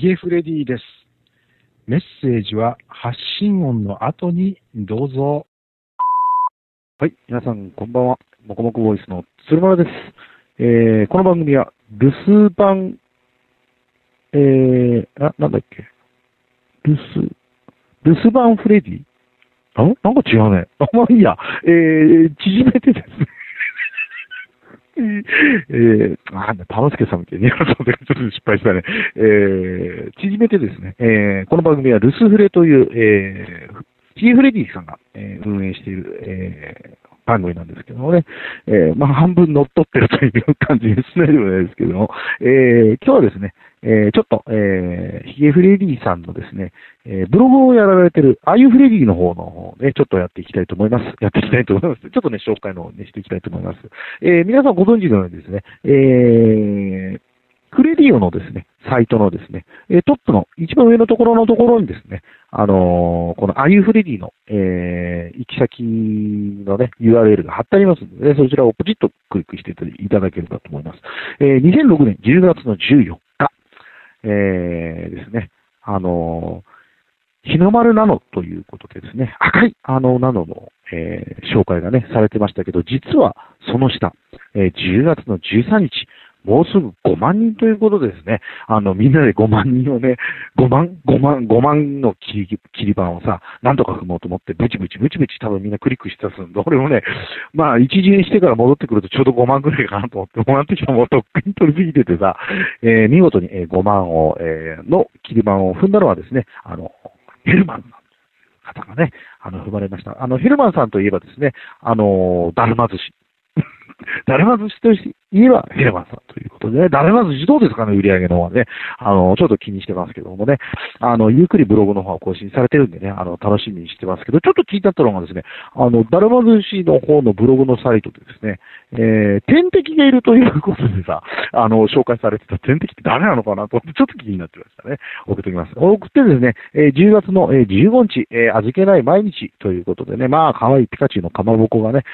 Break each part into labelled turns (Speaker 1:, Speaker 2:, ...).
Speaker 1: ゲフレディです。メッセージは発信音の後にどうぞ。
Speaker 2: はい、皆さんこんばんは。もこもこボイスの鶴丸です。この番組は留守番、なんだっけ留守番フレディなんか違うね。まあいいや。縮めてですね。パノスケさんみたいに、ちょっと失敗したね。縮めてですね、この番組は留守フレという、ヒゲフレディさんが、運営している、番組なんですけどもね、まあ半分乗っ取ってるという感じですね、ではないですけども、今日はですね、ちょっと、ヒゲフレディさんのですね、ブログをやられてる、あゆフレディの方で、ちょっとやっていきたいと思います。ちょっとね、紹介の方をね、していきたいと思います。皆さんご存知のようにですね、フレディオのですね、サイトのですね、トップの一番上のところにですね、このあゆフレディの、行き先のね、URL が貼ってありますので、そちらをポチッとクリックしていただければと思います。2006年10月の14日、ですね、日の丸ナノということでですね、赤いナノの、紹介がね、されてましたけど、実はその下、10月の13日、もうすぐ5万人ということでですね、みんなで5万人をね、5万の切り板をさ、なんとか踏もうと思って、ブチブチ多分みんなクリックしてたんで、俺もね、まあ、一時にしてから戻ってくるとちょうど5万ぐらいかなと思って、もうあの時はもうとっくに取りすぎててさ、見事に5万を、の切り板を踏んだのはですね、ヘルマンさんという方がね、踏まれました。ヘルマンさんといえばですね、だるま寿司。だるま寿司といえばヘルマンさんということでね、だるま寿司どうですかね、売り上げの方はね。ちょっと気にしてますけどもね、ゆっくりブログの方は更新されてるんでね、楽しみにしてますけど、ちょっと気になったのがですね、だるま寿司の方のブログのサイトでですね、天敵がいるということでさ、紹介されてた天敵って誰なのかなと思って、ちょっと気になってましたね。送っておきます。送ってですね、10月の15日、味気ない毎日ということでね、まあ、可愛いピカチュウのかまぼこがね、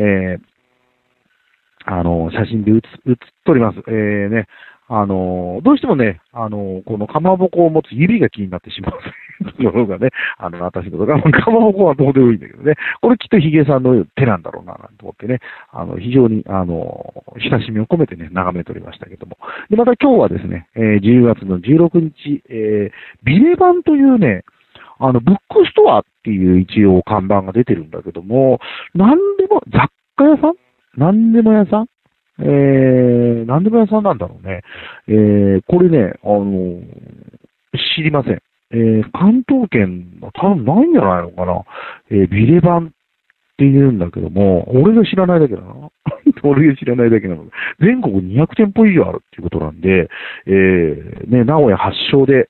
Speaker 2: 写真で写っております。ね、どうしてもね、このかまぼこを持つ指が気になってしまうというのがね、私のとか、かまぼこはどうでもいいんだけどね、これきっとヒゲさんの手なんだろうな、なんて思ってね、非常に、親しみを込めてね、眺めておりましたけども。で、また今日はですね、10月の16日、ビレバンというね、ブックストアっていう一応看板が出てるんだけども、なんでも、雑貨屋さんなんでも屋さんなんでも屋さんなんだろうね。これね、知りません。関東圏は多分ないんじゃないのかな。ビレバンって言うんだけども、俺が知らないだけだな。俺が知らないだけなので、全国200店舗以上あるっていうことなんで、ね、名古屋発祥で、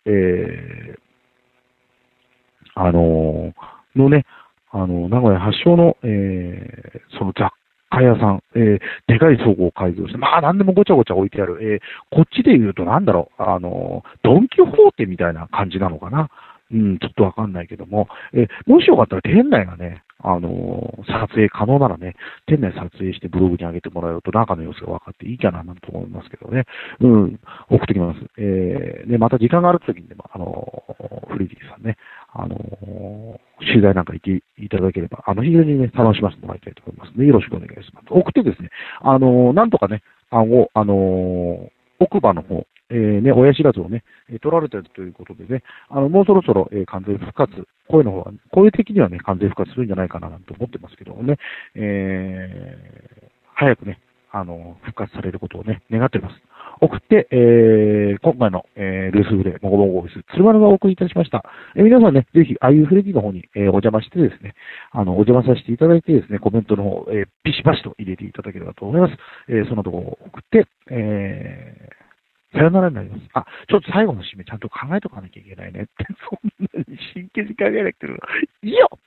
Speaker 2: のね、名古屋発祥の、その雑貨屋さん、でかい倉庫を改造して、まあ何でもごちゃごちゃ置いてある。こっちで言うとなんだろう、ドンキホーテみたいな感じなのかな。うん、ちょっとわかんないけども、もしよかったら店内がね、撮影可能ならね、店内撮影してブログに上げてもらうと中の様子が分かっていいかななんて思いますけどね。うん、送ってきます。で、また時間があるときにでも、フリーディさんね、取材なんか行っていただければ、非常にね、楽しませてもらいたいと思いますので、よろしくお願いします。送ってですね、なんとかね、奥歯の方、ね、親知らずをね、取られてるということでね、もうそろそろ、完全復活、声の方は、声的にはね、完全復活するんじゃないかななんて思ってますけどもね、早くね、復活されることをね、願っております。送って、今回の、ルースフレ、もごもごオフィス、鶴丸がお送りいたしました。皆さんね、ぜひ、ああいうフレディの方に、お邪魔してですね、お邪魔させていただいてですね、コメントの方、ビシバシと入れていただければと思います。そのところを送って、さよならになります。ちょっと最後の締めちゃんと考えとかなきゃいけないねって、そんなに真剣に考えなくてもいいよ